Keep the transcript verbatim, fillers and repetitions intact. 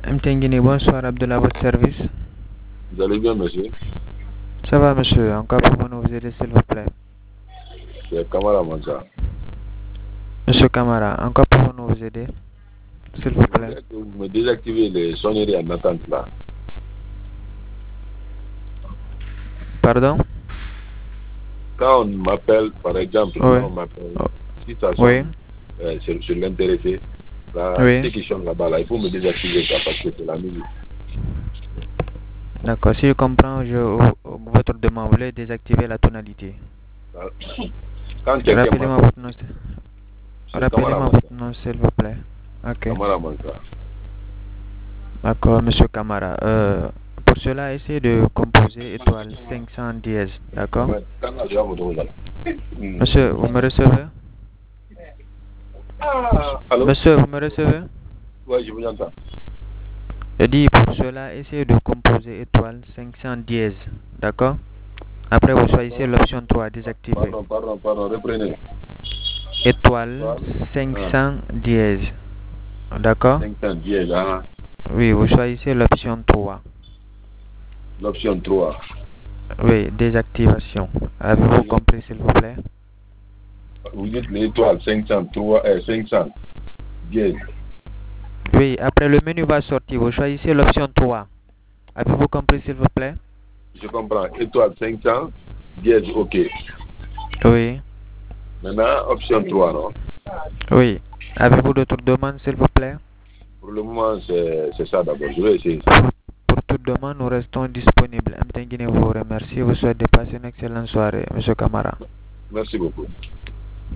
Mtengini, bonsoir Abdullah, à votre service. Vous allez bien, monsieur? Ça va, monsieur? Encore pour nous vous aider, s'il vous plaît. C'est Kamara Mansa. Monsieur Camara, encore pour nous vous aider, s'il vous plaît. Vous me désactivez les sonneries en attente là. Pardon? Quand on m'appelle, par exemple, Oui. quand on m'appelle, Oh. si ça Oui. sonne euh, sur, sur l'intéressé, là, Oui. ceux qui sont là-bas, là, il faut me désactiver ça parce que c'est la musique. D'accord, si je comprends, je, votre demande, vous voulez désactiver la tonalité. Quand quelqu'un Rappelez-moi m'appelle, votre nom. c'est Rappelez-moi Kamara votre Mansa. nom, s'il vous plaît. Ok. Kamara Mansa. D'accord, monsieur Camara. Euh, pour cela, essayez de composer étoile cinq cents dièse. D'accord? Monsieur, vous me recevez? Allô? Monsieur, vous me recevez? Oui, je vous entends. Je dis pour cela, essayez de composer étoile cinq cents dièse. D'accord? Après, vous choisissez l'option trois, désactiver. Pardon, pardon, pardon, reprenez. Étoile cinq cents dièse. D'accord? cinq cents dièse, hein? Oui, vous choisissez l'option trois. L'option trois. Oui, désactivation. Avez-vous compris, s'il vous plaît? Vous dites l'étoile cinq cent trois, euh, cinq cents dièse. Oui, après le menu va sortir, vous choisissez l'option trois. Avez-vous compris, s'il vous plaît? Je comprends. Étoile cinq cents dièse, ok. Oui. Maintenant, option trois, non? Oui. Avez-vous d'autres demandes, s'il vous plaît? Pour le moment, c'est ça d'abord. Je vais essayer ça. Pour, pour toute demande, nous restons disponibles. Mtengine vous remercie. Vous souhaite de passer une excellente soirée, monsieur Camara. Merci beaucoup.